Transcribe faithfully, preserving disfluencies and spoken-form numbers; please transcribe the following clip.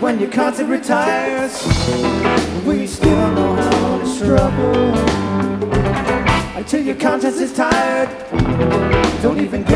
when your concert retires, we still know how to struggle until your conscience is tired. Don't even